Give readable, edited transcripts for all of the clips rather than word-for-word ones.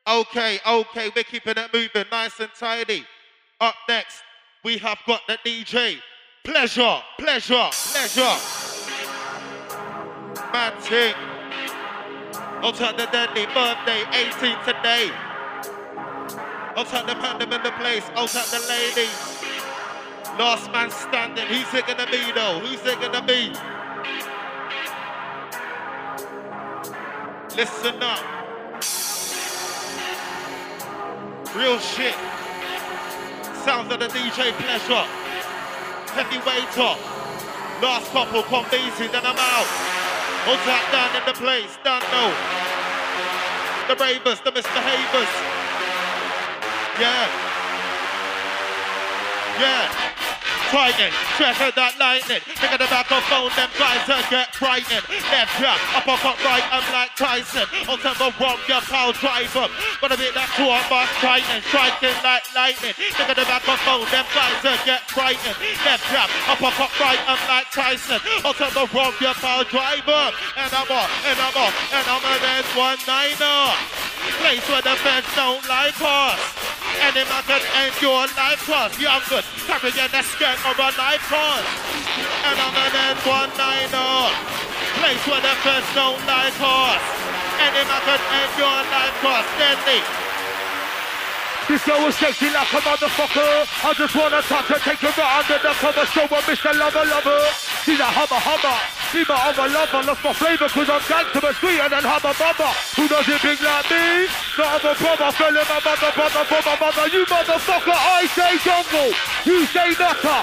Okay, we're keeping it moving, nice and tidy. Up next, we have got the DJ. Pleasure. Man ting. I'll turn the deadly birthday, 18 today. I'll turn the pandem in the place, I'll turn the ladies. Last man standing, who's it gonna be though? Who's it gonna be? Listen up. Real shit. Sounds of the DJ Pleasure. Heavyweight up. Last couple, come easy, then I'm out. What's that down in the place? Down low. The ravers, the misbehavers. Yeah. Tighten, treasure that lightning. Pick up the microphone, them guys that get frightened. Left jab, uppercut right, I'm like Tyson. On tempo wrong, your pal drive up. Gonna be that tour bus tightening, striking like lightning. Pick up the microphone, them guys that get frightened. Left jab, uppercut right, I'm like Tyson. On tempo wrong, your pal drive up. And I'm a there's one niner. Place where the feds don't like us. Any man can end your life cost. Young good, carrying a skank or a knife cost. And I'm an N19er. Place where the feds don't like us. Any man can end your life cost. Deadly. This girl was sexy like a motherfucker. I just wanna touch her, take her right under the cover. Show her Mr. Lover. She's a hummer. Be my other lover, lost my flavor cause I'm gangster but sweeter than Hummer Mama. Who does it big like me? Not other brother, fell in my mother for my mother. You motherfucker, I say jungle. You say nutter.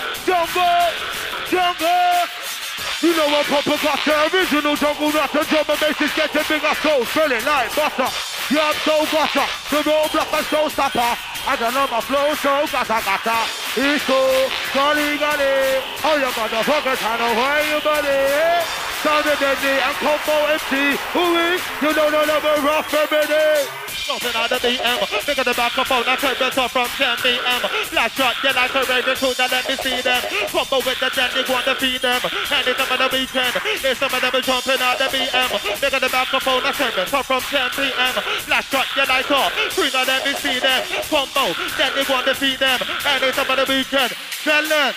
Jungle. You know I'm proper gutter, original jungle nutter. Drum and bass is getting bigger, so spell it like butter. Yeah, I'm so butter. The roadblock and showstopper. I don't know my flow, so gata. It's so golly. Oh, you motherfuckers, I know where you buddy. Sounded deadly and combo MC. Ooh, you know the number rough remedy. Nothing out of BM. Pick up the microphone, I turn better from 10 BM. Flash shot, you like a raven crew, now let me see them. Combo with the deadly, want to feed them. Anytime on the weekend, there's some of them jumping out the BM. Pick up the microphone, I turn better from 10 PM. Flash shot, you like a crew, now let me see them. Combo, deadly, want to feed them. Anytime on the weekend, fellas.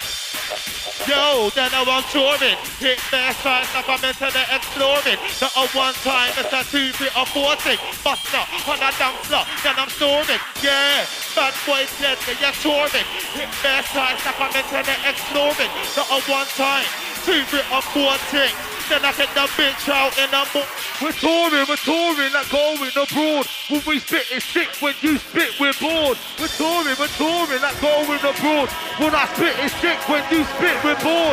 Yo, then I want touring. Hit their sides like I'm into the exploring. Not a one time, it's a 2, 3 or 4 thing. Buster on a dumpster, then I'm storing. Yeah, bad boys dead, yeah, touring. Hit their sides like I'm into the exploring. Not a one time, 2, 3 or 4 thing. Then I get the bitch out in a book. We're touring, like going abroad. When we spit, it's sick. When you spit, we're bored. We're touring, like going abroad. When I spit, it's sick. When you spit, we're bored.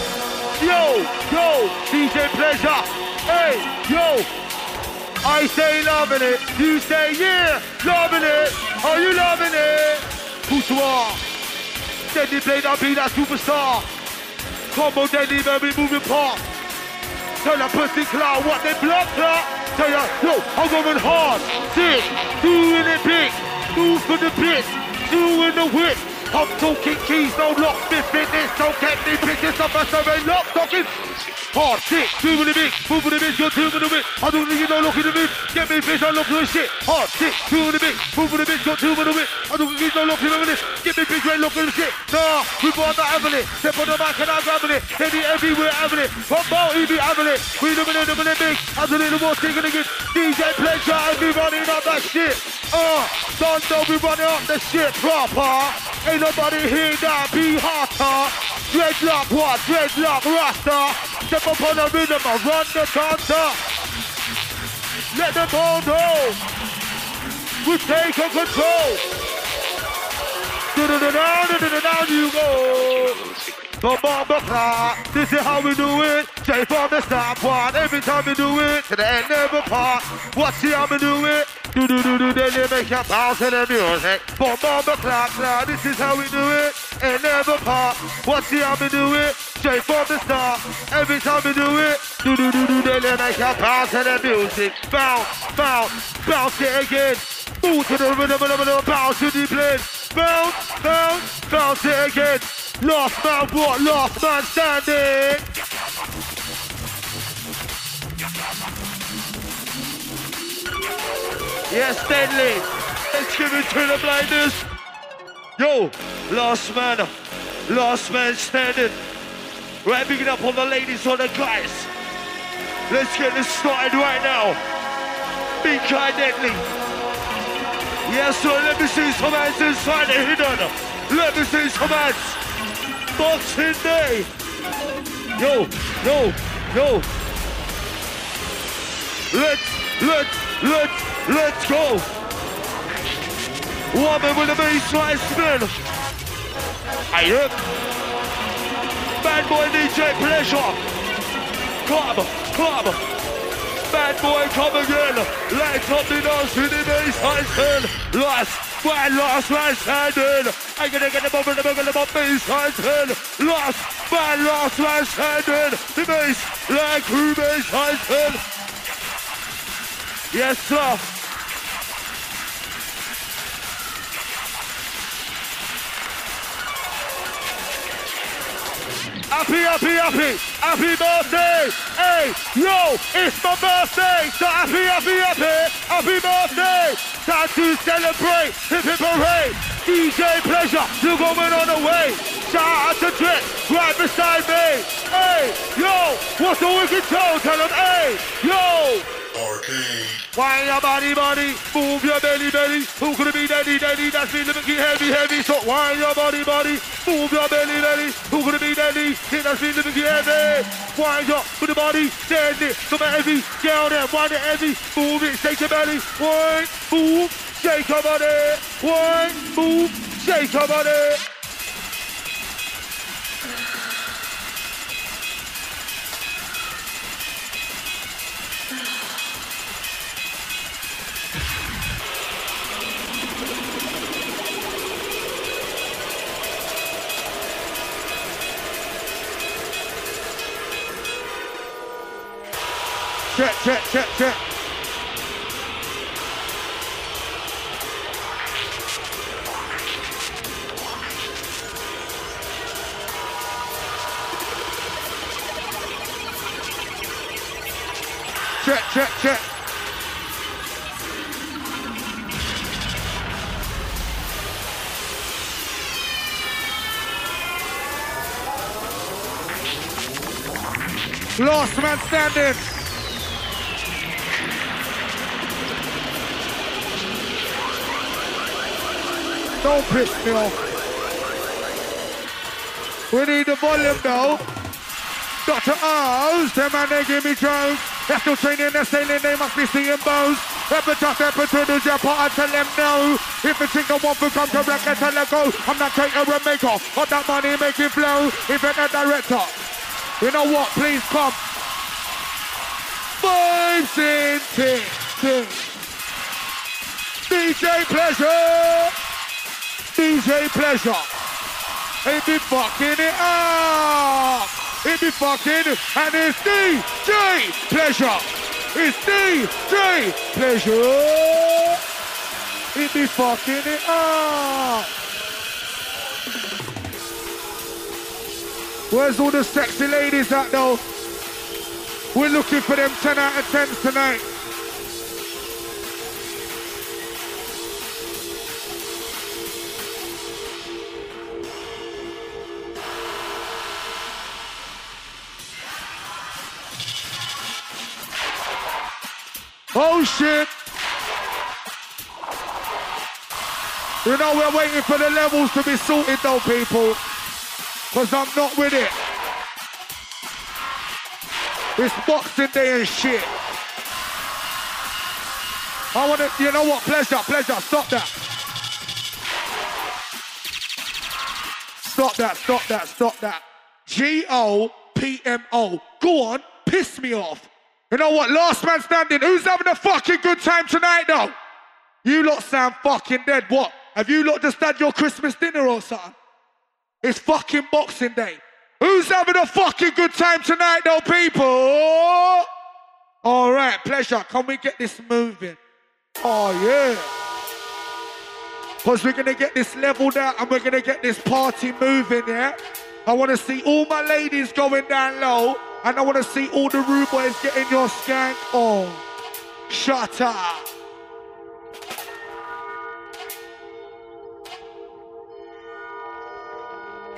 Yo, DJ Pleasure. Hey, yo. I say loving it. You say yeah, loving it. Are you loving it? Bourgeois. Deadly Blade, I'll be that superstar. Combo Deadly, very moving part. Tell a pussy clown what they blocked her. Tell ya, yo, I'm going hard. Sick, doing it big. Move for the bit, doing the whip. I'm talking keys, no locksmith business. Don't get me bitches up a survey lock talking. Hard, sick, doing the big, moving the big, you're doing the big. I don't think you know, look at the big. Get me bitch, I look at the shit. Hard, sick, doing the big, moving the big, you're doing the big. I don't think you know, look at the shit. Get me bitch, right, look at the shit. Nah, we want that having it. Step on the mic and I'm grabbing it. Steady everywhere having it. One more, he be having it. We doing it big. I do little more taking it. DJ Pleasure, and we running up that shit. Don't know we running up the shit proper. Ain't nobody here that be hotter. Dreadlock what? Dreadlock rasta. Step up on the rhythm and run the counter. Let them all know. We take control. Down you go. This is how we do it. Straight from the start part. Every time we do it, to the end never part. Watch how we do it. Do, then they make you bounce to the music. Bomb, this is how we do it. And never part. Watch how we do it. Straight from the start. Every time we do it. Do, then they make you bounce to the music. Bounce it again. Move to the rhythm, bounce to the blend. Bounce it again. Last man what? Last man standing. Yes, Deadly. Let's give it to the blinders. Yo, last man standing. Right, picking up on the ladies or the guys. Let's get this started right now. Be kind, deadly. Yes, sir, let me see some hands inside the hidden. Let me see some hands. Boxing Day. Yo. Let's go. Woman with a baseline spin. I hear. Bad boy DJ Pleasure. Come. Bad boy come again. Lights up the dance with the baseline spin. Last man standing. I'm gonna get the baseline spin. Last man standing. The bass, like who baseline spin. Yes, sir. Happy birthday! Hey, yo, it's my birthday! So happy birthday! Time to celebrate, hip parade! DJ Pleasure, you're going on the way! Shout out to Trick, right beside me! Hey, yo, what's the wicked tone? Tell them, hey, yo! Arcade. Wine your body, move your belly. Who could it be, daddy? That's me, looking heavy. So wine your body, move your belly. Who could it be, daddy? That's me, looking heavy. Wine your body, daddy. Come on, heavy, get on there, wine it heavy. Move it, shake your belly. Wine, move, shake your body. Wine, move, shake your body. Check. Check. Last man standing. Don't piss me off. We need the volume though. Dr. O's, them man they give me drones. They're still training, they're sailing, they must be seeing bows. Ever to the jackpot and tell them no. If you think I want to come to wreck and tell them go. I'm not taking a maker, but that money make it flow. Even a director. You know what, please come. Vibes in ting. DJ Pleasure. He be fucking it up. He be fucking, and it's DJ Pleasure. It's DJ Pleasure. He be fucking it up. Where's all the sexy ladies at though? We're looking for them 10 out of 10s tonight. Oh shit! You know we're waiting for the levels to be sorted though, people. Cause I'm not with it. It's Boxing Day and shit. I wanna, you know what? Pleasure, stop that. Stop that. GOPMO. Go on, piss me off. You know what? Last man standing. Who's having a fucking good time tonight, though? You lot sound fucking dead. What? Have you lot just had your Christmas dinner or something? It's fucking Boxing Day. Who's having a fucking good time tonight, though, people? All right, Pleasure. Can we get this moving? Oh, yeah. Because we're going to get this leveled out and we're going to get this party moving, yeah? I want to see all my ladies going down low. And I want to see all the rude boys getting your skank on. Shut up.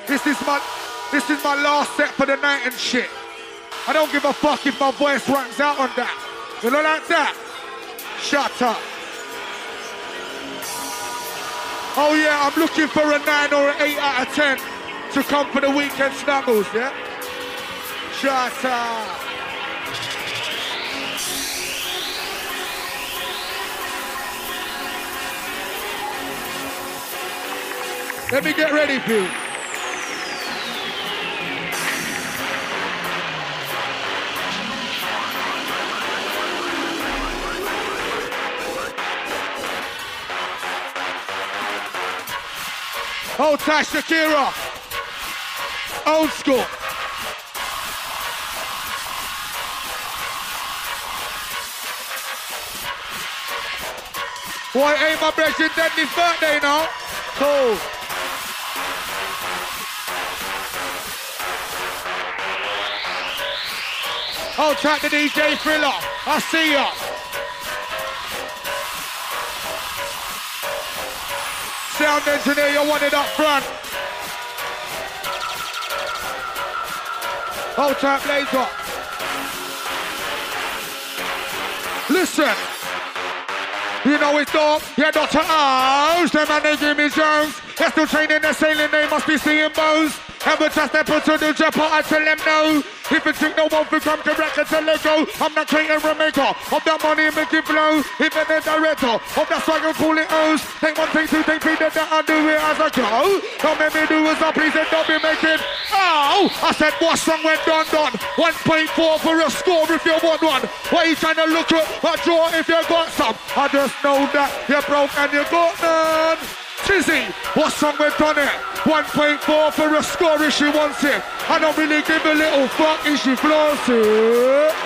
This is my last set for the night and shit. I don't give a fuck if my voice runs out on that. You know like that? Shut up. Oh yeah, I'm looking for a 9 or an 8 out of 10 to come for the weekend snuggles, yeah? Shut up. Let me get ready, Pete. Old Tash Shakira. Old school. Boy, ain't my brother Denny's birthday now. Cool. Old track to DJ Thriller. I see ya. Sound engineer, you want it up front. Old track Blazer. Listen. You know it's dope. Yeah, Dr. O's. Them man, they Jimmy Jones. They're still training, they're sailing, they must be seeing bones. Ever just step into the jet pot, I tell them no. If you think no one will come correct, I tell them go. I'm not creating a maker of that money and make it flow. Even the director of that swagger, call it O's. Take one, take two, take three, then I do it as I go. Don't make me do as I please and don't be making. Oh, I said what's wrong when done. 1.4 for a score if you want one. Why you trying to look at a draw if you got some? I just know that you're broke and you got none. Tizzy, what's wrong with done it? 1.4 for a score if she wants it. I don't really give a little fuck if she flaunts it.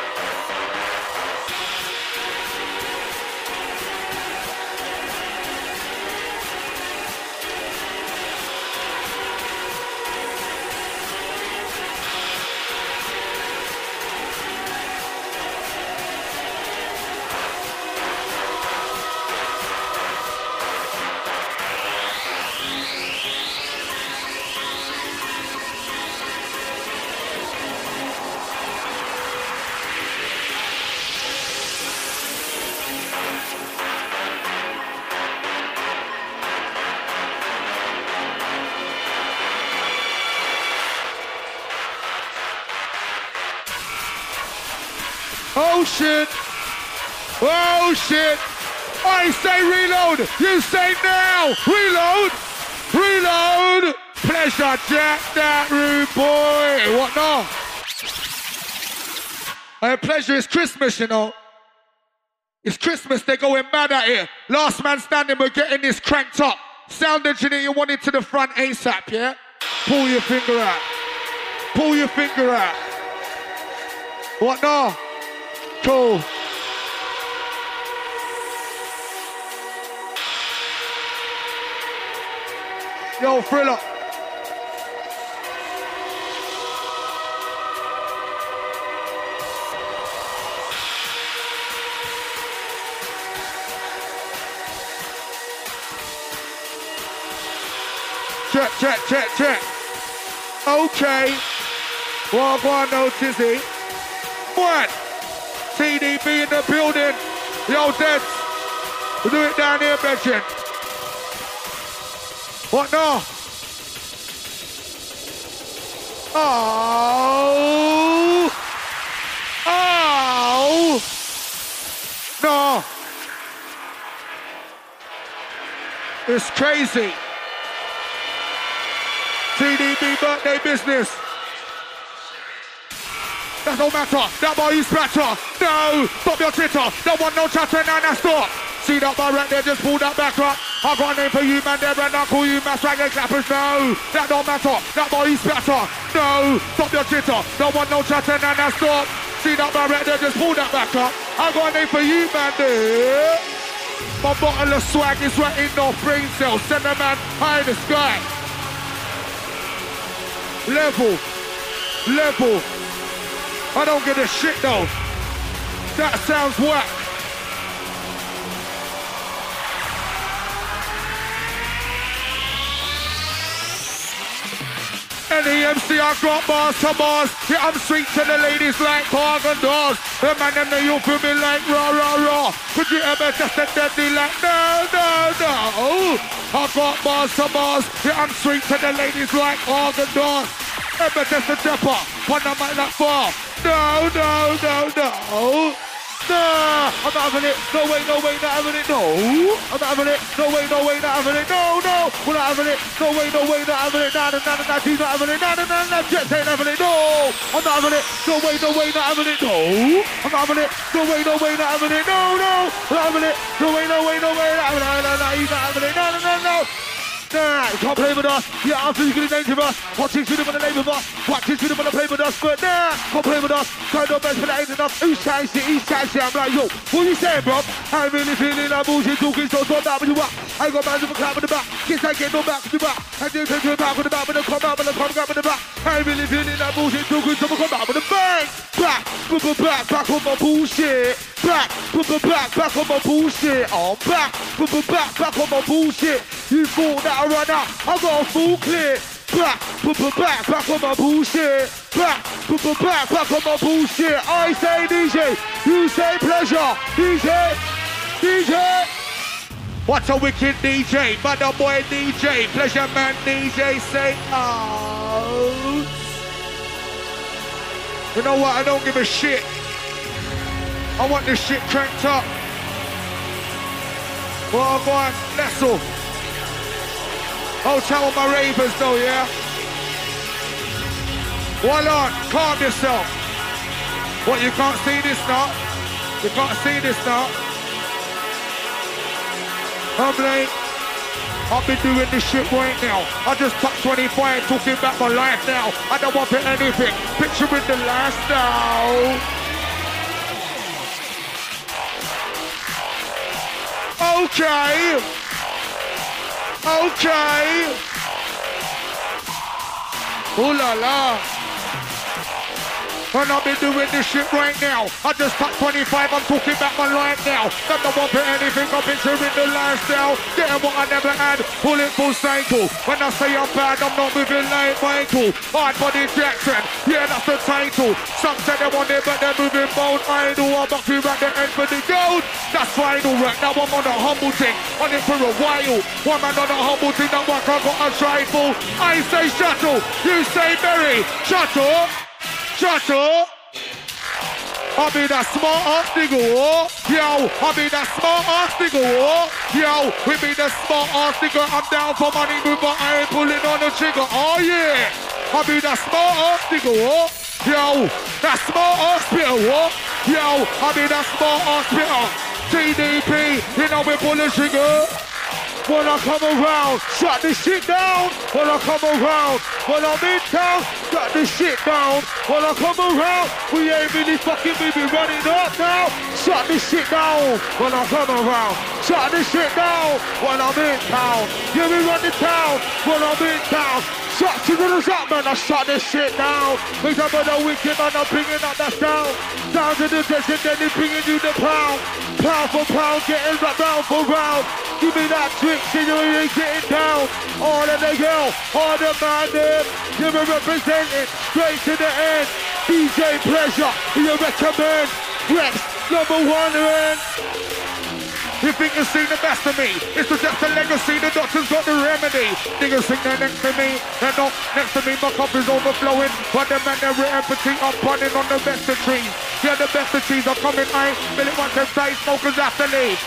Oh shit! Oh shit! I say reload! You say now! Reload! Reload! Pleasure, Jack, that rude boy! What now? Pleasure is Christmas, you know. It's Christmas, they're going mad at it. Last man standing, we're getting this cranked up. Sound engineer, you want it to the front ASAP, yeah? Pull your finger out. Pull your finger out. What now? Cool. Yo, Thriller. Check. Okay. Well, go on, no Tizzy. What? TDB in the building. Yo, Deds. We'll do it down here, Betchin. What now? Oh. No. It's crazy. TDB birthday business. That don't matter, that boy you splatter. No, stop your chitter. Don't want no chatter, now nah, stop. See that bar right there, just pull that back up. I got a name for you, man, there, and I'll call you mass dragon clappers. No, that don't matter, that boy you splatter. No, stop your chitter. Don't want no chatter, now nah, stop. See that bar right there, just pull that back up. I got a name for you, man, there. My bottle of swag is right in North Brain Cell. Send a man high in the sky. Level. I don't give a shit though. That sounds whack. Any MC I got bars to bars. Yeah, I'm sweet to the ladies like Bargain Doors. The man them know you feel me like raw, raw, raw. Could you ever just a deadly like no, no, no? I got bars to bars. Yeah, I'm sweet to the ladies like Bargain Doors. Ever just a depper. One I might not fall. No, no, no, no. Nah, I'm not having it. No way, no way, not having it. No, I'm not having it. No way, no way, not having it. No, no, we're not having it. No way, no way, not having it. Nah, nah, nah, nah, he's not having it. Nah, nah, nah, nah, Jets ain't having it. No, I'm not having it. No way, no way, not having it. No, I'm not having it. No way, no way, not having it. No, no, I'm not having it. No way, no way, no way, not having it. No, no, no, he's not having it. No, no, no, no. Nah, you can't play with us. Yeah, I'm physically dangerous. Watching to them when they play with us. Watching to them when they play with us. But nah, can't play with us. Can't do best, but that ain't enough. Who's trying shit? He's trying shit. I'm like, yo, what you saying, bro? I'm really feeling like bullshit talking, so stop that with you up. I got man with a clap with the back. Kiss I get no back with the back. I do take you back with the back, but I come out with the come back with the back. I'm really feeling like bullshit talking, so I come out with the bang. Back, back on my bullshit. Back, back on my bullshit. Oh, back on my bullshit. You thought that I run out, I got a full clip. Back on my bullshit. Back on my bullshit. I say DJ, you say pleasure. DJ. What a wicked DJ, mother boy DJ, pleasure man DJ, say out. You know what, I don't give a shit. I want this shit cranked up. Well, go on, Nestle. Oh, tell my ravers though, yeah? Hold on, calm yourself. What, you can't see this now? You can't see this now? I'm late. I've been doing this shit right now. I just touched 25, talking about my life now. I don't want anything, picturing the lifestyle. Okay. Ooh la la. And I've been doing this shit right now. I just touched 25, I'm talking about my life now. Don't want to anything, I'm picturing the lifestyle. Getting what I never had, pull it full cycle. When I say I'm bad, I'm not moving like Michael. Hard Body Jackson, yeah, that's the title. Some say they want it, but they're moving bold idol. I'm up to at the end for the gold. That's final right now, I'm on a humble thing. On it for a while. One man on a humble thing, that one I got a trifle. I say shuttle, you say Mary. Shuttle. I be that smart ass nigga, oh. Yo, I be that smart ass nigga, oh. Yo, we be the smart ass nigga. I'm down for money, but I ain't pulling on the trigger. Oh yeah, I be that smart ass nigga, oh. Yo, that smart ass spitter, oh. Yo, I be that smart ass spitter. TDP, you know we pull the trigger. When I come around, shut this shit down. When I come around, when I'm in town, shut this shit down. When I come around, we ain't really fucking be running up now. Shut this shit down. When I come around, shut this shit down. When I'm in town, yeah, we run the town. When I'm in town, shut to the shot, man. I shut this shit down. Because I'm the wicked man, I'm bringing up that sound. Down to the desert, then they bringing you the pound. Pound for pound, getting right round for round. Give me that trick, see you ain't getting down. All of the girl, all the man there. You be representing straight to the end. DJ Pleasure, you recommend. Rex, #1 man. You think you've seen the best of me? It's just a legacy, the doctor's got the remedy. Niggas think they're next to me, they're not next to me, my cup is overflowing. But the man, they're empathy, I'm running on the best of trees. Yeah, the best of trees are coming, I really want them tight smokers after leave.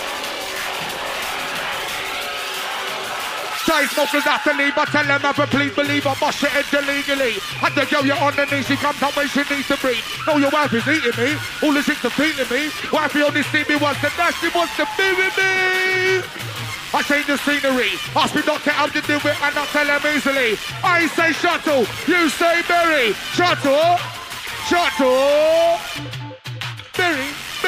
Tight smokers have to leave, but tell them ever please believe I must shit it illegally. Had to go you on the knees, she comes out when she needs to breathe. No, your wife is eating me, all the chicks are feeding me. Wifey only see me once, the dash she wants to be with me. I change the scenery, ask me doctor how to do it and I tell them easily. I say shuttle, you say berry. Shuttle, berry.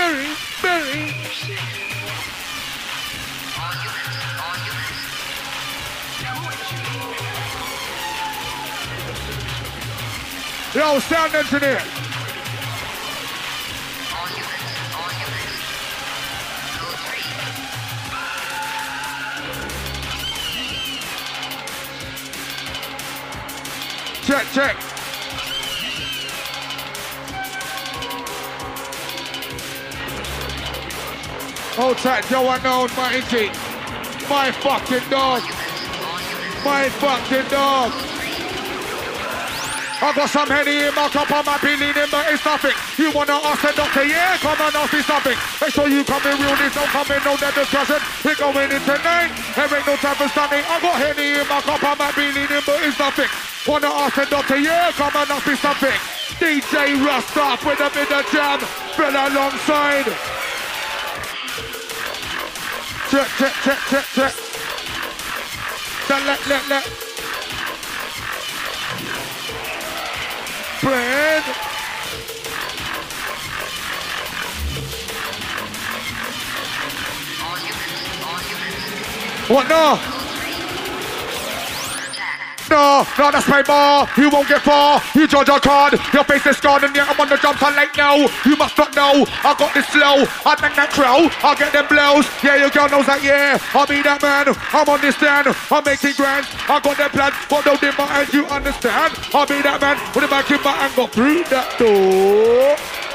Yo, sound engineer. check. Hold tight, Joe unknown, Mighty G. My fucking dog. My fucking dog. I got some Henny in my cup, I might be leaning, but it's nothing. You wanna ask the doctor, yeah, come on, ask me something. Make sure you come in real, this don't come in, no dead discussion. We're going in tonight, there ain't no time for stunning. I got Henny in my cup, I might be leaning, but it's nothing. Wanna ask the doctor, yeah, come on, ask me something. DJ Rust with a bit of jam, spread alongside. Check. Let. Bread. What no? No, that's my bar. You won't get far. You judge your card. Your face is scarred and yet I'm on the jump so late now. You must not know. I got this slow. I think that crow. I get them blows. Yeah, your girl knows that, yeah. I'll be that man. I'm on this stand. I'm making grand. I got them plans. But don't in my hands, you understand. I'll be that man. With the back in my hand, go through that door.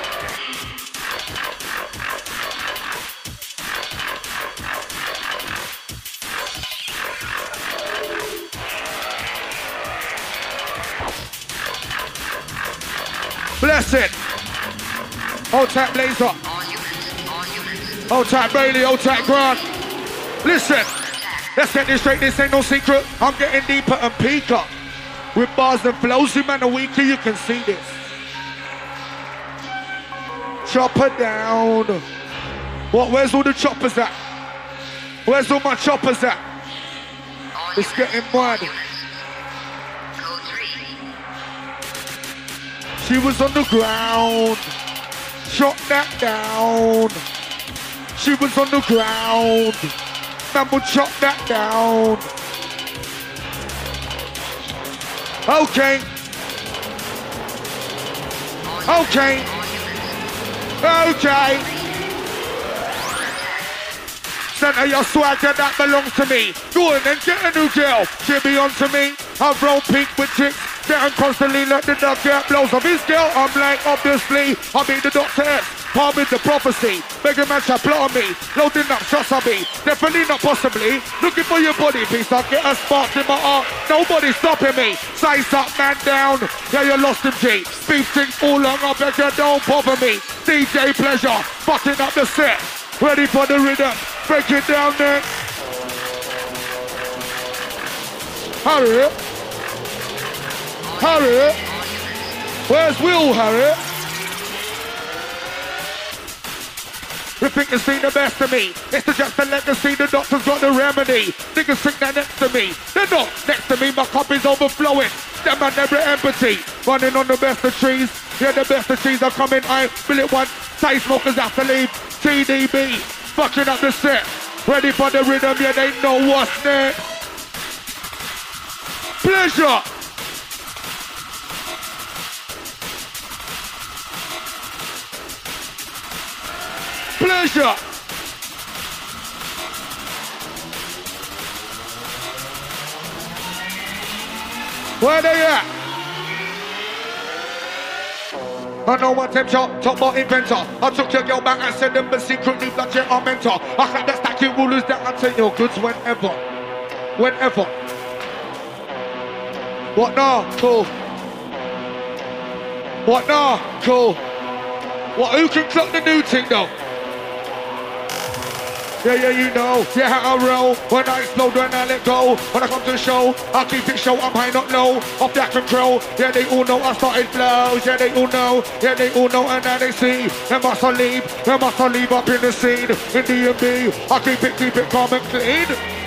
Bless it. Hold tight, Blazer. Hold tight, Bailey. Hold tight, Grant. Listen. Let's get this straight. This ain't no secret. I'm getting deeper and peaker. With bars and flows, you man, a weekly, you can see this. Chopper down. What? Where's all the choppers at? Where's all my choppers at? It's getting mad. She was on the ground. Shot that down. She was on the ground. Man would chop that down. Okay. Center your swagger, that belongs to me. Go in and get a new girl. She be on to me. I've rolled pink with chicks. Getting constantly let the dog get blows of his girl. I'm like, obviously, I'll be the Dr. X. Palm with the prophecy. Bigger man shall plot on me. Loading up shots on me. Definitely not possibly. Looking for your body piece. I'll get a spark in my heart. Nobody's stopping me. Size up, man down. Yeah, you lost him, G. Beef things all along. I beg you, don't bother me. DJ Pleasure. Fucking up the set. Ready for the rhythm. Break it down there. Hurry. Harry, where's Will, Harry? You think you see the best of me? It's just the legacy, the doctor's got the remedy. Niggas think they're next to me. They're not next to me, my cup is overflowing. Them man never empathy. Running on the best of trees. Yeah, the best of trees are coming. I fill it once. Say smokers have to leave. TDB, fucking up the set. Ready for the rhythm, yeah, they know what's next. Pleasure. Pleasure. Where they at? I know one temp shot, top bar inventor. I took your girl back and said them, but secretly blood jet our mentor. I had that stacking rulers that I take your goods whenever. Whenever. What now? Cool. What now? Cool. What? Who can clock the new thing though? Yeah, you know, yeah, how I roll. When I explode, when I let go. When I come to the show, I keep it show, I'm high, not low. Off that control, yeah, they all know I started flows. Yeah, they all know, and now they see. They must leave up in the scene. In D&B, I keep it calm and clean.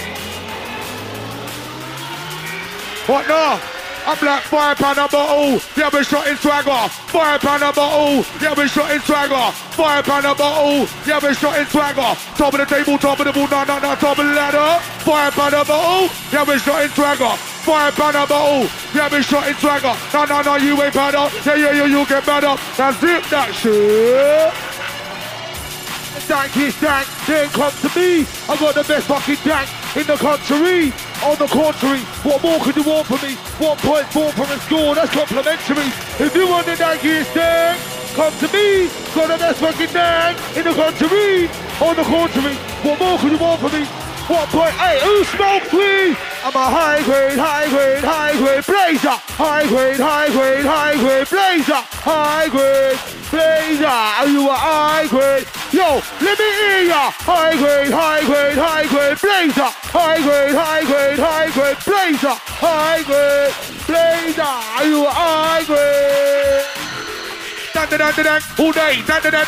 What now? I'm like £5 a bottle, yeah, we shot in swagger. £5 a bottle, yeah, we shot in swagger. £5 a bottle, yeah, we shot in swagger. Top of the table, top of the ball, no, top of the ladder. £5 a bottle, yeah, we shot in swagger. £5 a bottle, yeah, we shot in swagger. No, you ain't better. Yeah, you get better. Now zip that shit. Dank is dank, then come to me. I got the best fucking dank. in the country. On the contrary, what more could you want from me? 1.4 from a score, that's complimentary. If you want the dankiest thing, come to me. Got the best fucking thing in the country. On the contrary, what more could you want from me? 1.8, who smokes weed? I'm a high grade blazer. High grade blazer. High grade blazer. Are you a high grade? Yo, let me hear ya. High grade blazer. High grade blazer. High grade blazer. Are you a high grade? All day, every day, all week,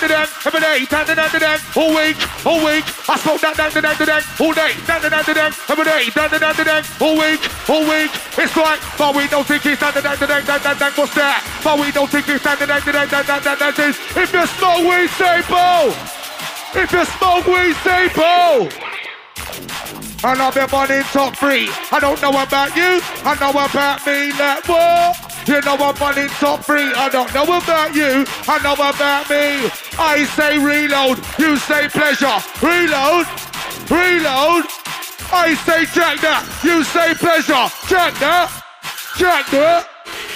I smoke that, all day, every day, all week, it's like, but we don't think it's what's that? But we don't think it's that is. If you smoke weed, say boo! If you smoke weed, say boo! And I've been running top 3. I don't know about you, I know about me, like what? You know I'm running top 3, I don't know about you, I know about me. I say reload, you say pleasure. Reload, I say jack that, you say pleasure. Jack that.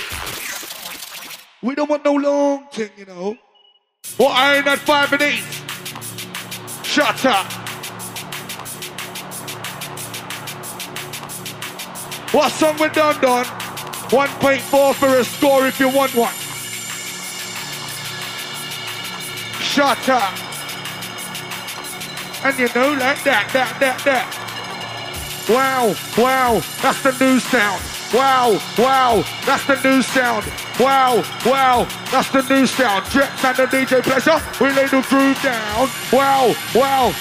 We don't want no long thing, you know. Well, I ain't had 5 of these. Shut up. What song we done? 1.4 for a score if you want one. Shut up. And you know, like that. Wow, that's the new sound. Wow, that's the new sound. Wow, that's the new sound. Jets and the DJ Pleasure, we lay the groove down. Wow.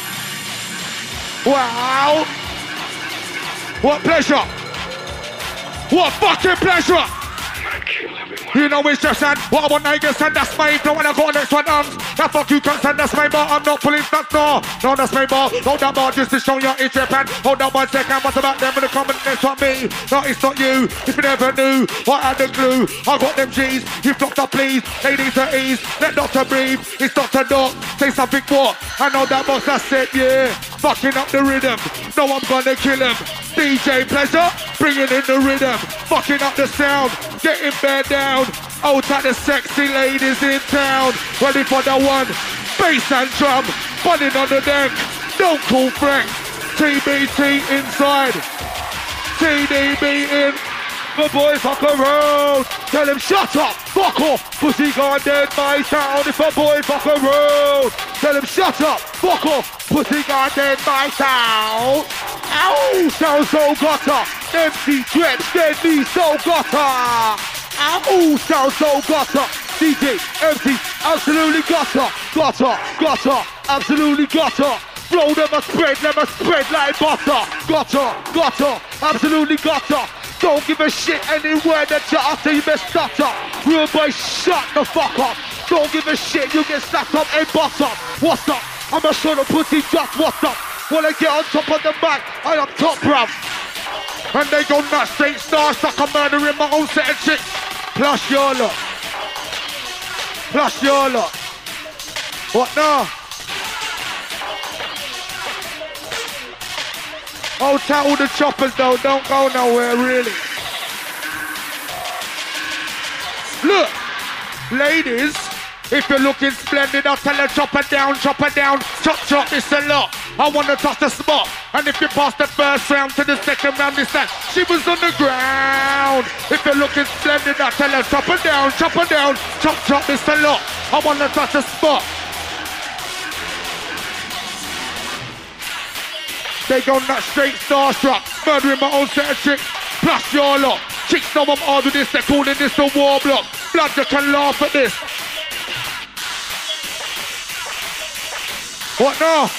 What pleasure? What fucking pleasure! You know it's just an what I want niggas and that's my flow when I got next one Now fuck you cunts and that's my bar, I'm not pulling that no, that's my bar. Hold that bar just to show you it's Japan. Hold that 1 second, what's about them in the comment next on me? No, it's not you, if you never knew, I had the clue. I got them G's, you Dr. Please, ladies at ease, let Dr. breathe, it's Dr. Doc, say something what? I know that box, that's it, yeah. Fucking up the rhythm, no I'm gonna kill him. DJ Pleasure, bringing in the rhythm, fucking up the sound, getting bare down. Out at the sexy ladies in town, ready for the one, bass and drum, bunning on the deck, don't call Frank, TBT inside, TDB in. The boy fuck around, tell him shut up, fuck off, pussy gone dead my town. If a boy fuck around, tell him shut up, fuck off, pussy gone dead my town. Ow, sound so gutter, MC Dreps dead me so gutter. Ow, sound so gutter, DJ, MC, absolutely gutter, absolutely gutter. Flow never spread like butter. Gutter, absolutely gutter. Don't give a shit any word that you utter, you best stutter. Real boy, shut the fuck up. Don't give a shit, you get slapped up and butt up. What's up? I'm a sort of pussy just what's up? When I get on top of the mic, I am top bruv. And they go nuts, straight star, suck a murder in my own set of chicks. Plus your lot. What now? Oh, tell the choppers though, don't go nowhere really. Look, ladies, if you're looking splendid, I'll tell her chop her down, chop, it's a lot. I wanna touch the spot, and if you pass the first round to the second round, it's that she was on the ground. If you're looking splendid, I'll tell her chop her down, chop, it's a lot. I wanna touch the spot. They go nuts, straight starstruck, murdering my own set of chicks, plus your lot. Chicks know I'm hard with this, they're calling this a war block. Blood, you can laugh at this. What now?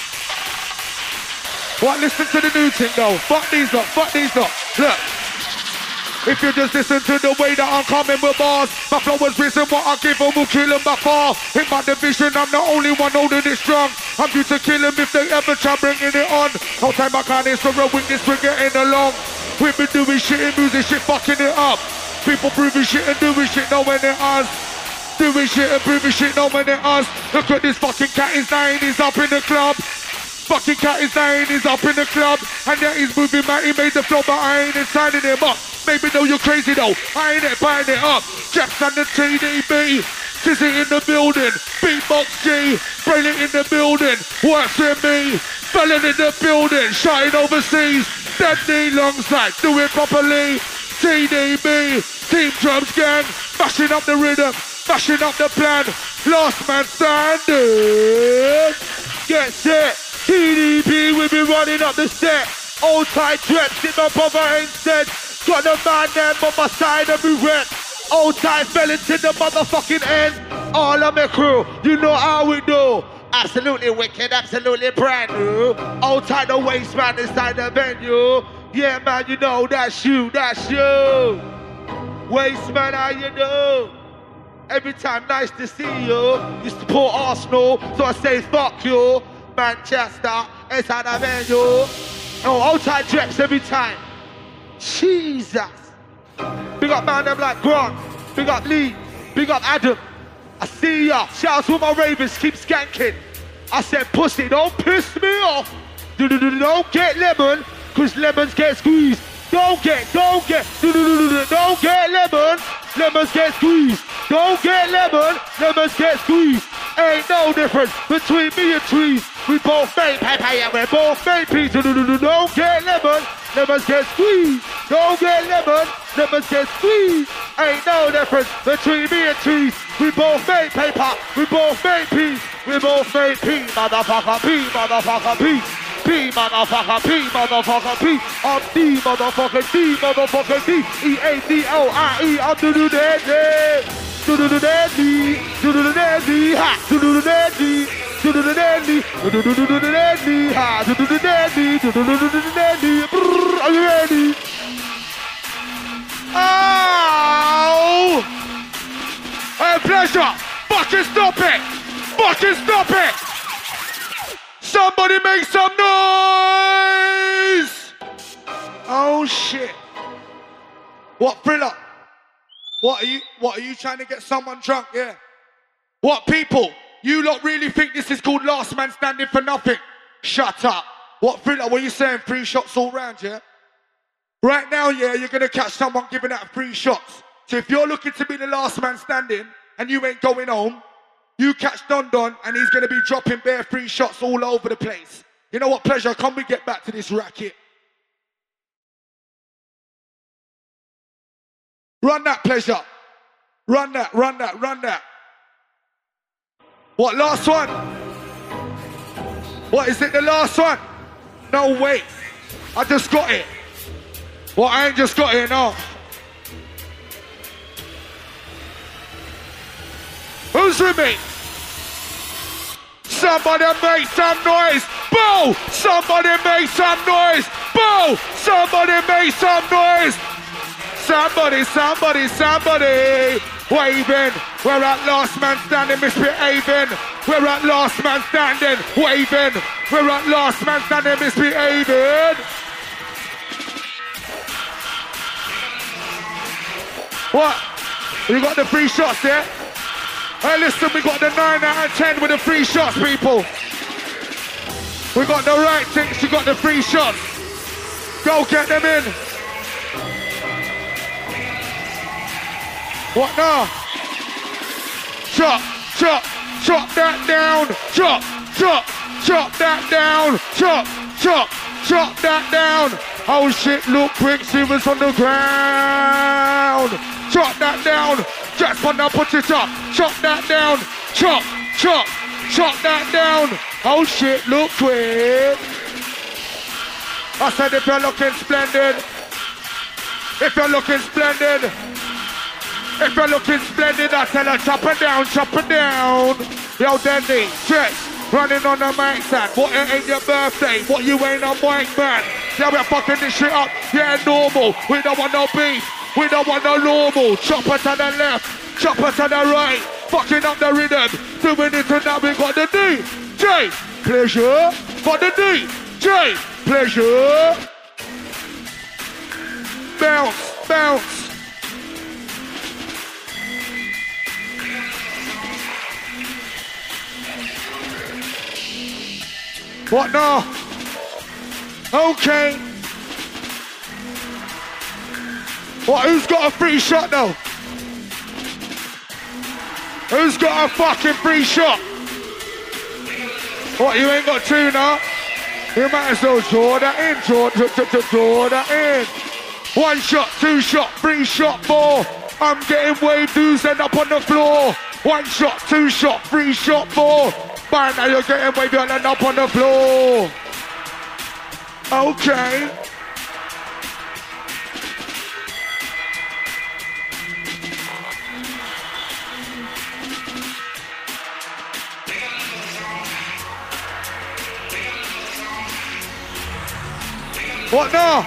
What, listen to the new thing though. Fuck these lot. Look. If you just listen to the way that I'm coming with bars, my flow is risen, what I give them will kill them by far. In my division, I'm the only one holding it strong. I'm due to kill them if they ever try bringing it on. No time I can't answer a witness, we're getting along. We've been doing shit and music, shit fucking it up. People proving shit and doing shit, knowing it us. Doing shit and proving shit, knowing it us. Look at this fucking cat, he's 9, he's up in the club. Fucking cat is nine, he's up in the club. And yeah, he's moving man, he made the flow, but I ain't signing him up. Maybe know you're crazy though, I ain't buying it up. Jackson the TDB, Tizzy in the building. Beatbox G, Brilliant in the building. Works with me, Felon in the building. Shine overseas, Deadly Longside, do it properly. TDB, Team Drums Gang, mashing up the rhythm, mashing up the plan. Last man standing. Get set, TDB, we be running up the set. Old tight dreads in my brother instead. Got the man there on my side of me red. Old tight fellas in the motherfucking end. All of my crew, you know how we do. Absolutely wicked, absolutely brand new. Old tight the waist man inside the venue. Yeah man, you know that's you, that's you. Waste man, how you do? Every time nice to see you. You support Arsenal, so I say fuck you. Manchester, inside the venue. Oh, old tight dreps every time. Jesus. Big up man, them like Grant. Big up Lee. Big up Adam. I see ya. Shouts to my Ravens, keep skanking. I said, pussy, don't piss me off. Don't get lemon, cause lemons get squeezed. Don't get lemon, lemons get squeezed. Don't get lemon, lemons get squeezed. Ain't no difference between me and trees. We both made paper, yeah, we both made peace. Don't get lemon, lemons get squeezed. Don't get lemon, lemons get squeezed. Ain't no difference between me and trees. We both made paper, we both made peace. We both made peace, motherfucker, peace, motherfucker, peace. P, motherfucker, P, motherfucker, P. I'm D, motherfucker, D, motherfucker, D. E-A-D-O-I-E, I'm do-do-do-daddy. Do-do-do-daddy, do-do-do-daddy, ha, do-do-do-daddy. Do-do-do-daddy, do-do-do-do-daddy, ha, do-do-do-daddy, do-do-do-do-daddy. Are you ready? Oh! A pleasure. Fucking stop it. Fucking stop it. Somebody make some noise! Oh shit. What, Thriller? What are you trying to get someone drunk, yeah? What, people? You lot really think this is called Last Man Standing for nothing? Shut up. What, Thriller, what are you saying? 3 shots all round, yeah? Right now, yeah, you're gonna catch someone giving out 3 shots. So if you're looking to be the last man standing and you ain't going home, you catch Don Don and he's going to be dropping bare 3 shots all over the place. You know what, Pleasure? Can we get back to this racket? Run that, Pleasure. Run that, run that, run that. What, last one? What, is it the last one? No, wait. I just got it. Well, I ain't just got it, no. Who's with me? Somebody make some noise. Boo! Somebody make some noise. Boo! Somebody make some noise. Somebody, somebody, somebody. Waving. We're at last man standing, misbehaving. We're at last man standing, waving. We're at last man standing, misbehaving. What? You got the 3 shots, yeah? Hey, listen, we got the 9 out of 10 with the 3 shots, people. We got the right things, you got the 3 shots. Go get them in. What now? Chop, chop, chop that down. Chop, chop, chop that down. Chop, chop, chop that down. Oh shit, look quick, she was on the ground. Chop that down. Just wanna put it up. Chop that down. Chop, chop, chop that down. Oh shit, look quick. I said if you're looking splendid. If you're looking splendid. If you're looking splendid, I tell her chop it down, chop it down. Yo, Dandy, Jess, running on the mic stand. What, it ain't your birthday? What, you ain't a mic man? Yeah, we're fucking this shit up. Yeah, normal. We don't want no beef. We don't want no normal. Chop it to the left, chop it to the right. Fucking up the rhythm. Doing it and now we got the DJ. Pleasure. Got the DJ. Pleasure. Bounce, bounce. What now? Okay. What, who's got a free shot though? Who's got a fucking free shot? What, you ain't got two now? You might as well draw that in, draw that in. One shot, two shot, three shot, four. I'm getting wave dudes end up on the floor. One shot, two shot, three shot, four. By now you're getting wave, you'll end up on the floor. Okay. What now?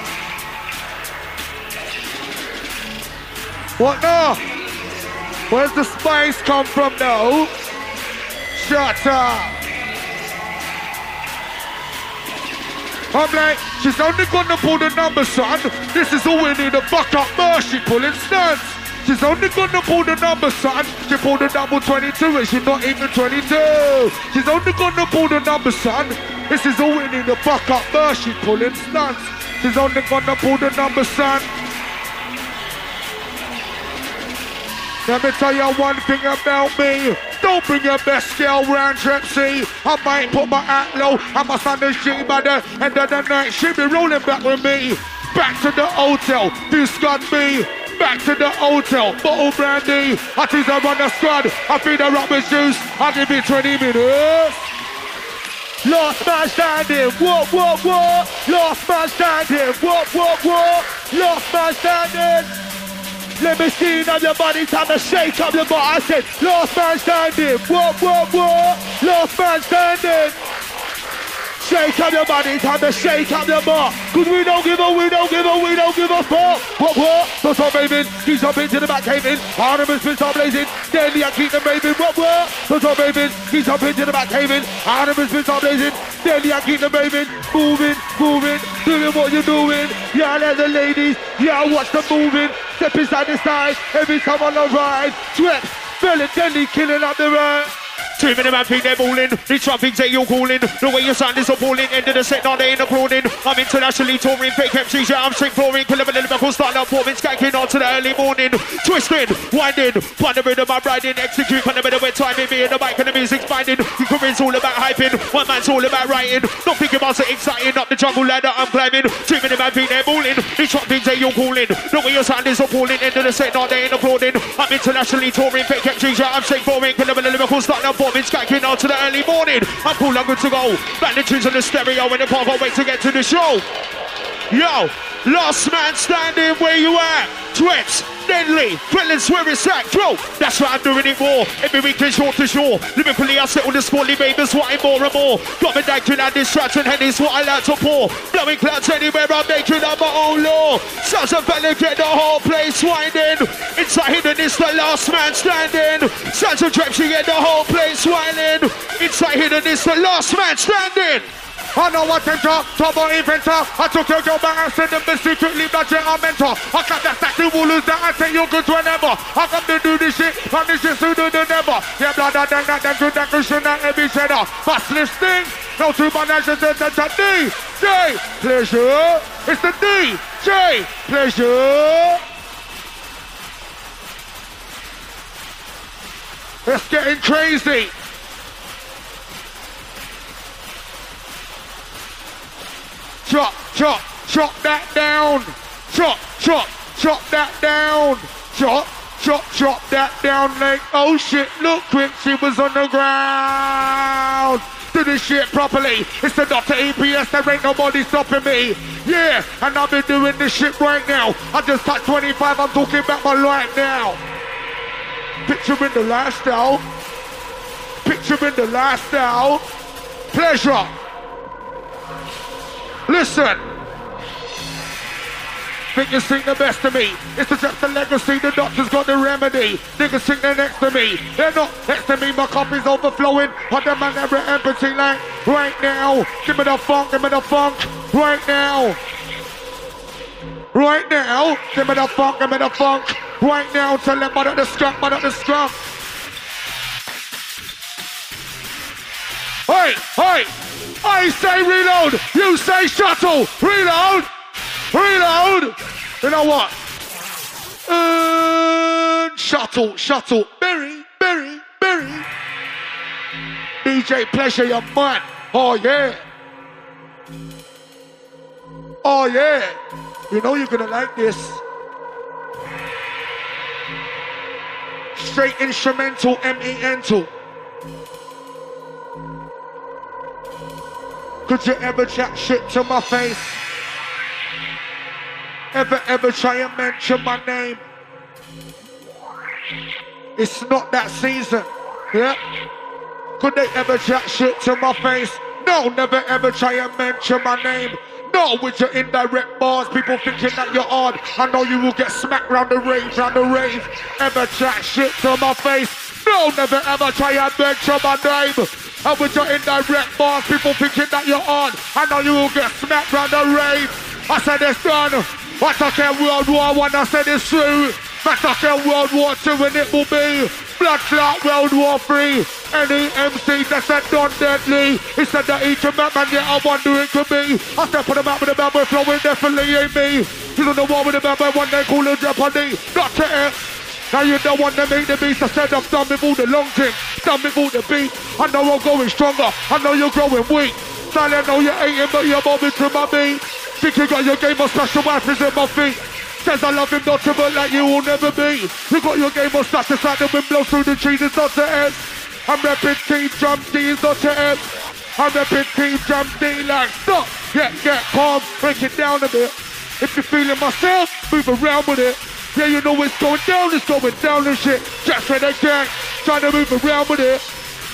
What now? Where's the spice come from now? Shut up. I'm like, she's only gonna pull the number, son. This is all we need, a fuck up mercy pulling stunts. She's only gonna pull the number, son. She pulled the double 22 and she's not even 22. She's only gonna pull the number, son. This is all we need, a fuck up mercy pulling stunts. She's only gonna pull the number, son. Let me tell you one thing about me. Don't bring your best girl round Trepsy. I might put my hat low. I must understand by the end of the night. She be rolling back with me. Back to the hotel. This got me. Back to the hotel. Bottle brandy. I tease her on the squad. I feed her up with juice. I'll give it 20 minutes. Last man standing, what, what? Last man standing, what? Last man standing. Let me see on your body, time to shake up your butt. I said, last man standing, what? Last man standing. Shake up your body, time to shake up your butt. Cause we don't give a fuck. What? So stop raving, keep jumping to the back caving. Artemis been stop blazing, then I keep them raving. What? So stop raving, keep jumping to the back caving. Artemis been stop blazing, then I keep them raving. Moving, doing what you're doing. Yeah, let the ladies, yeah, watch the moving. Step inside the side, every time on the ride. Sweat, feeling deadly, killing up the ride. 2 minute man think they're balling. These traffic say you're calling. The way you sound is appalling. End of the set, now they ain't applauding. I'm internationally touring, fake MCs, yeah, I'm straight flooring. Kill them a lyrical, starting up forming, skanking on to the early morning. Twisting, winding, find the rhythm I'm riding. Execute, find the rhythm with timing. Me and the mic and the music's binding. Your career's all about hyping. One man's all about writing. Not thinking about it exciting. Up the jungle ladder I'm climbing. 2 minute man think they're balling. These traffic say you're calling. The way you sound is appalling. End of the set, now they ain't applauding. I'm internationally touring, fake MCs, yeah, I'm straight flooring. Kill them a lyrical, starting up forming, skanking on to the early morning. I'm cool, I'm good to go. Back the tunes on the stereo in the park, I'll wait to get to the show. Yo, last man standing, where you at? Tweps, Deadly, Krillin, swearing sack, throw. That's why I'm doing it more. Every week is short to shore. Liverpool, I settle the squally babies, wanting more and more. Got me danking and distracting, and it's what I like to pour. Blowing clouds anywhere, I'm making up my own law. Sounds of fella, get the whole place winding. Inside hidden is the last man standing. Sounds of Dreps, you get the whole place winding. Inside hidden is the last man standing. I know what to talk, trouble inventor. I took your girl back and sent them the secretly that you're a mentor. I got that stack, you will lose that and say you're good whenever. I come to do this shit, and this shit sooner than never. Yeah, blood, that, to that, Christian, and every cheddar. Fast listening, no two bananas, it's a DJ Pleasure. It's the DJ Pleasure. It's getting crazy. Chop that down. Chop that down. Chop that down like, oh shit, look quick, she was on the ground. Do this shit properly. It's the Dr. EPS, there ain't nobody stopping me. Yeah, and I've been doing this shit right now. I just touched 25, I'm talking about my life now. Picturing the lifestyle. Pleasure. Listen. Think you sing the best of me. It's just the legacy, the doctor's got the remedy. Niggas think they're next to me. They're not next to me, my cup is overflowing. But the man never empathy like right now. Give me the funk, right now. Give me the funk, right now. Tell them about the skunk. Hey, hey. I say reload, you say shuttle. Reload, reload. You know what? Shuttle, shuttle. Berry, berry, berry. DJ Pleasure, your man. Oh yeah. Oh yeah. You know you're gonna like this. Straight instrumental, M-E-N-tal. Could you ever chat shit to my face? Ever try and mention my name? It's not that season, yeah? Could they ever chat shit to my face? No, never ever try and mention my name. No, with your indirect bars, people thinking that you're odd. I know you will get smacked round the rave, round the rave. Ever chat shit to my face? No, never ever try and mention my name. And with your indirect bars, people thinking that you're on. I know you will get smacked round the rave. I said it's done. I talking World War I, I said it's true. I talking World War II and it will be blood clot World War III. Any MC that said done deadly. He said that each man, yeah, I wonder it could be. I step on the map with the bad boy flowing, definitely ain't me. You don't know what with the bad boy, one day call it Jeopardy. Not to it. Now you don't want to make the beast. I said I'm done with all the long thing, done with all the beat. I know I'm going stronger, I know you're growing weak. Silent, I know you're hating, but you're mobbing to my beat. Think you got your game of special weapons in my feet. Says I love him not to, but like you will never be. You got your game of stats, it's like the wind blows through the trees, it's not to end. I'm repping Team Drum D, it's not to end. I'm repping Team Drum D, like stop, get calm, break it down a bit. If you're feeling myself, move around with it. Yeah, you know it's going down and shit. Just for the gang, trying to move around with it.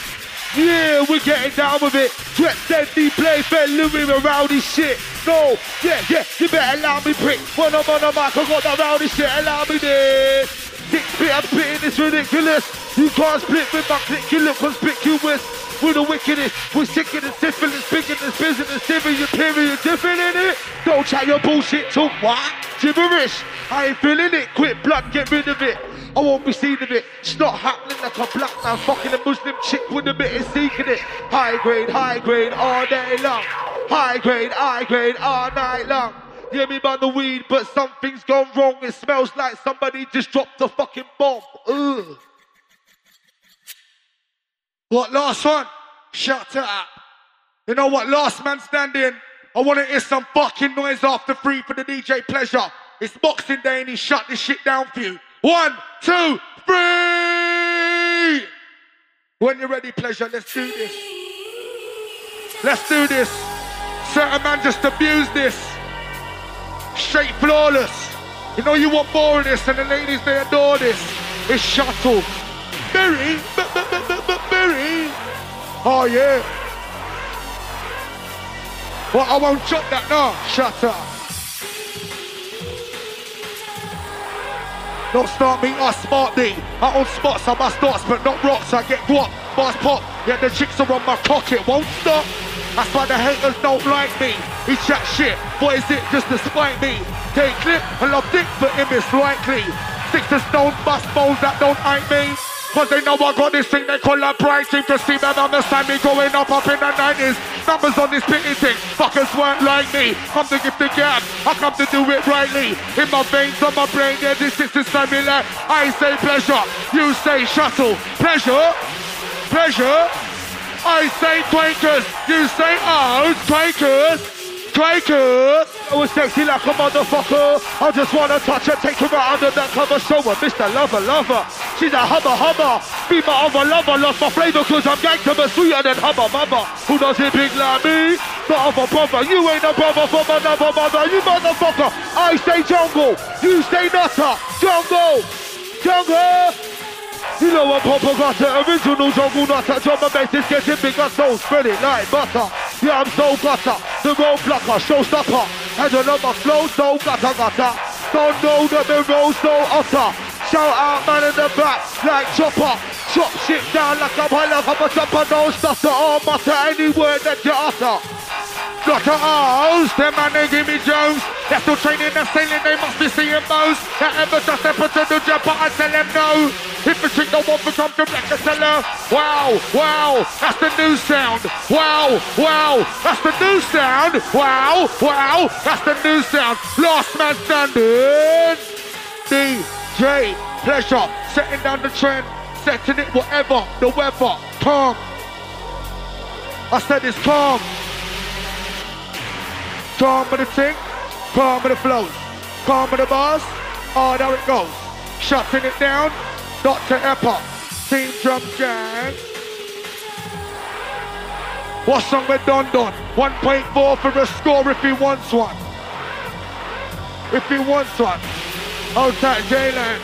Yeah, we're getting down with it. Sweat steady play, fed Louis around this shit. No, yeah, you better allow me prick. When I'm on the mic, I got that rowdy shit, allow me this. 6 bit, I'm spitting, it's ridiculous. You can't split with my click, you look conspicuous. We're the wickedest, we're sick of the syphilis, big in this business, serious, period, different in it. Don't chat your bullshit, talk what? Gibberish. I ain't feeling it, quit blood, get rid of it. I won't be seen of it. It's not happening like a black man fucking a Muslim chick with a bit of seeking it. High grade, all day long. High grade, all night long. Hear me by the weed, but something's gone wrong. It smells like somebody just dropped a fucking bomb. Ugh. What, last one? Shut up. You know what, last man standing. I want to hear some fucking noise after 3 for the DJ Pleasure. It's Boxing Day and he shut this shit down for you. 1, 2, 3! When you're ready, Pleasure, let's do this. Let's do this. Certain man just abuse this. Straight flawless. You know you want more of this and the ladies, they adore this. It's Shuttle. Berry, Berry. Oh yeah. Well, I won't chop that now. Shut up. Don't start me, I smart me. I own spots, I must dots, but not rocks. I get guap, bars pop. Yeah, the chicks are on my cock, it won't stop. That's why the haters don't like me. He chat shit, what is it just to spite me? Take clip, I love dick, but him is likely. Sticks to stones, bust bones that don't hate me. Cause they know I got this thing they call a bright team. To see them understand me going up in the 90s. Numbers on this pity thing, fuckers weren't like me. Come to give the gap, I come to do it rightly. In my veins, on my brain, yeah, this is similar. I say pleasure, you say shuttle. Pleasure, pleasure. I say Quakers, you say ours. Quakers, Quakers. I was sexy like a motherfucker. I just wanna touch her, take her out under that cover. Show her, Mr. Lover. She's a hubba. Be my other lover, lost my flavor cause I'm gangster but sweeter than hubba mother. Who does it big like me? The other brother, you ain't a brother from another mother, you motherfucker. I say jungle, you say nutter. Jungle. You know I'm proper gutter, original jungle nutter. Drum and bass is getting bigger, so spread it like butter. Yeah, I'm so gutter, the road blocker, showstopper. Head on my flow, so gutter. Don't know that the road's so utter. Shout out man in the back, like chopper. Chop shit down like I'm high, like I'm a chopper. Don't stutter or mutter any word that you utter. Dr. O's, them man they give me Jones. They're still training and sailing, they must be seeing bows. That ever just step into the job, but I tell them no. If the chick don't want to come to black, Yes, hello. Wow, wow, that's the new sound. Wow, wow, that's the new sound. Wow, wow, that's the new sound. Last man standing. DJ Pleasure, setting down the trend, setting it whatever, the weather, calm. I said it's calm. Calm with the thing, calm with the flows, calm with the bars. Oh, there it goes. Shutting it down. Dr. Eppa, Team Drum Gang. What's on with Don Don? 1.4 for a score if he wants one. If he wants one. Hold tight, J-Land.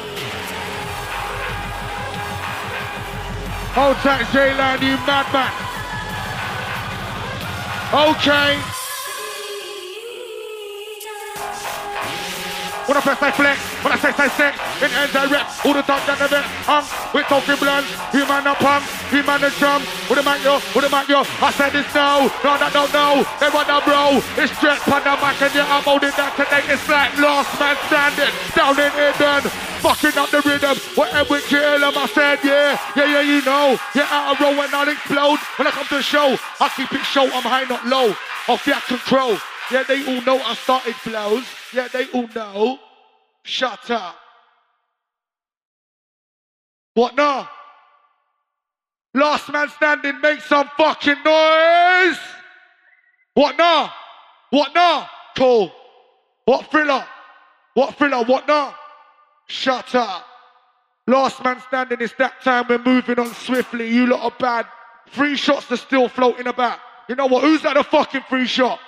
Hold tight, J-Land, you madman. Okay. When I press I flex, when I say sex, it ends I rep, all the time down the vet, we're talking blonde, you man a punk, you man a drum, what am I yo, I said it's no, that don't know, they want a bro, it's straight on the mic and yeah, I'm holding that today, it's like last man standing, down in Eden, fucking up the rhythm, whatever with GLM, I said yeah, you know, you're out of row and I'll explode, when I come to the show, I keep it show, I'm high not low, off that control. Yeah, they all know I started flows. Yeah, they all know. Shut up. What now? Last man standing, make some fucking noise. What now? What now? Cool. What thriller? What thriller? What now? Shut up. Last man standing, it's that time we're moving on swiftly. You lot are bad. 3 shots are still floating about. You know what? Who's at the fucking 3 shot?